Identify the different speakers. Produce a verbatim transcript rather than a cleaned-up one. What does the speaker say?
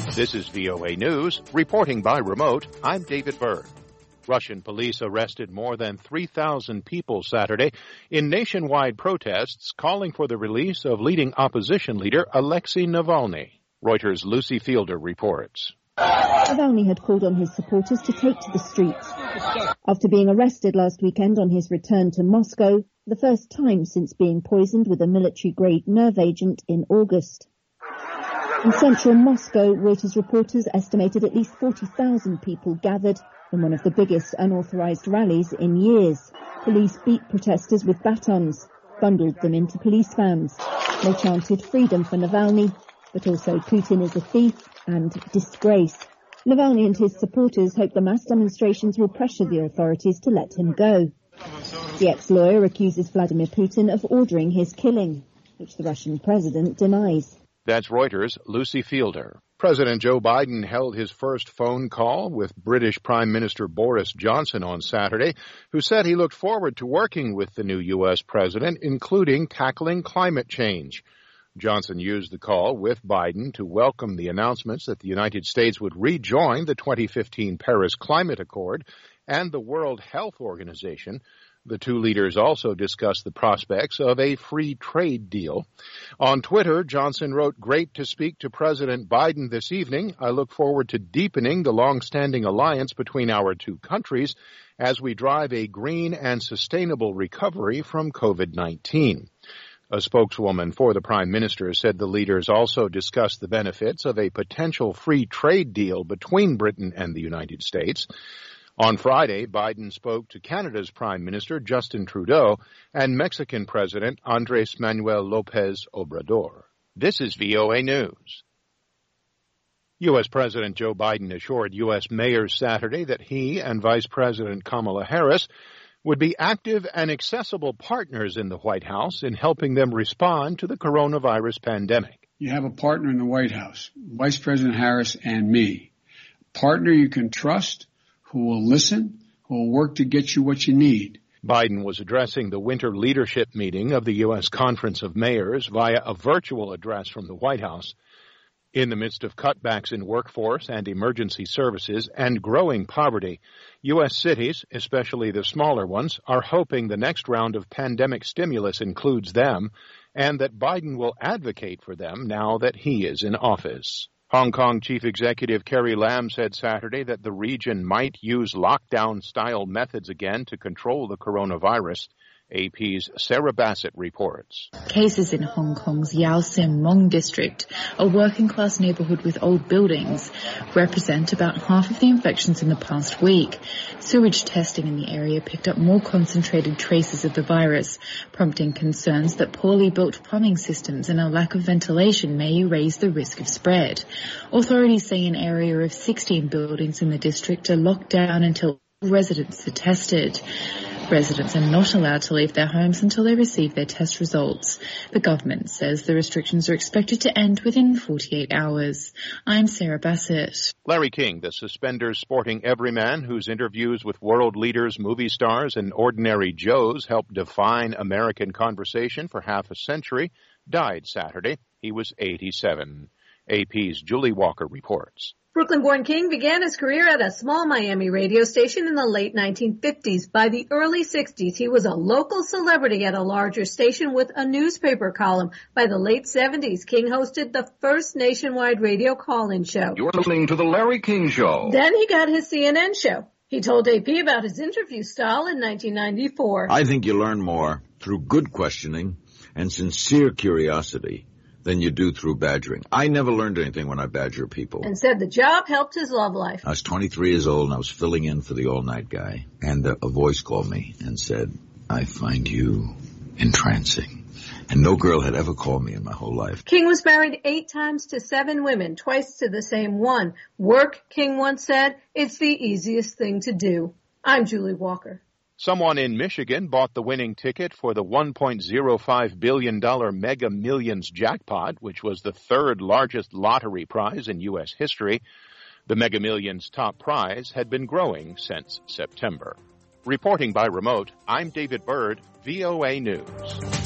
Speaker 1: This is V O A News, reporting by remote. I'm David Byrd. Russian police arrested more than three thousand people Saturday in nationwide protests calling for the release of leading opposition leader Alexei Navalny. Reuters' Lucy Fielder reports.
Speaker 2: Navalny had called on his supporters to take to the streets. After being arrested last weekend on his return to Moscow, the first time since being poisoned with a military-grade nerve agent in August. In central Moscow, Reuters reporters estimated at least forty thousand people gathered in one of the biggest unauthorized rallies in years. Police beat protesters with batons, bundled them into police vans. They chanted freedom for Navalny, but also Putin is a thief and disgrace. Navalny and his supporters hope the mass demonstrations will pressure the authorities to let him go. The ex-lawyer accuses Vladimir Putin of ordering his killing, which the Russian president denies.
Speaker 1: That's Reuters' Lucy Fielder. President Joe Biden held his first phone call with British Prime Minister Boris Johnson on Saturday, who said he looked forward to working with the new U S president, including tackling climate change. Johnson used the call with Biden to welcome the announcements that the United States would rejoin the twenty fifteen Paris Climate Accord and the World Health Organization. The two leaders also discussed the prospects of a free trade deal. On Twitter, Johnson wrote, "Great to speak to President Biden this evening. I look forward to deepening the long-standing alliance between our two countries as we drive a green and sustainable recovery from COVID nineteen. A spokeswoman for the Prime Minister said the leaders also discussed the benefits of a potential free trade deal between Britain and the United States. On Friday, Biden spoke to Canada's Prime Minister, Justin Trudeau, and Mexican President Andrés Manuel López Obrador. This is V O A News. U S. President Joe Biden assured U S mayors Saturday that he and Vice President Kamala Harris would be active and accessible partners in the White House in helping them respond to the coronavirus pandemic.
Speaker 3: You have a partner in the White House, Vice President Harris and me. A partner you can trust, who will listen, who will work to get you what you need.
Speaker 1: Biden was addressing the winter leadership meeting of the U S. Conference of Mayors via a virtual address from the White House. In the midst of cutbacks in workforce and emergency services and growing poverty, U S cities, especially the smaller ones, are hoping the next round of pandemic stimulus includes them and that Biden will advocate for them now that he is in office. Hong Kong Chief Executive Carrie Lam said Saturday that the region might use lockdown-style methods again to control the coronavirus. A P's Sarah Bassett reports.
Speaker 4: Cases in Hong Kong's Yau Sim Mong district, a working-class neighbourhood with old buildings, represent about half of the infections in the past week. Sewage testing in the area picked up more concentrated traces of the virus, prompting concerns that poorly built plumbing systems and a lack of ventilation may raise the risk of spread. Authorities say an area of sixteen buildings in the district are locked down until residents are tested. Residents are not allowed to leave their homes until they receive their test results. The government says the restrictions are expected to end within forty-eight hours. I'm Sarah Bassett.
Speaker 1: Larry King, the suspenders sporting everyman whose interviews with world leaders, movie stars, and ordinary Joes helped define American conversation for half a century, died Saturday. He was eighty-seven. A P's Julie Walker reports.
Speaker 5: Brooklyn-born King began his career at a small Miami radio station in the late nineteen fifties. By the early sixties, he was a local celebrity at a larger station with a newspaper column. By the late seventies, King hosted the first nationwide radio call-in show.
Speaker 6: You're listening to The Larry King Show.
Speaker 5: Then he got his C N N show. He told A P about his interview style in nineteen ninety-four.
Speaker 7: I think you learn more through good questioning and sincere curiosity than you do through badgering. I never learned anything when I badger people.
Speaker 5: And said the job helped his love life.
Speaker 7: I was twenty-three years old and I was filling in for the all-night guy. And uh, a voice called me and said, "I find you entrancing." And no girl had ever called me in my whole life.
Speaker 5: King was married eight times to seven women, twice to the same one. Work, King once said, it's the easiest thing to do. I'm Julie Walker.
Speaker 1: Someone in Michigan bought the winning ticket for the one point oh five billion dollars Mega Millions jackpot, which was the third largest lottery prize in U S history. The Mega Millions top prize had been growing since September. Reporting by remote, I'm David Byrd, V O A News.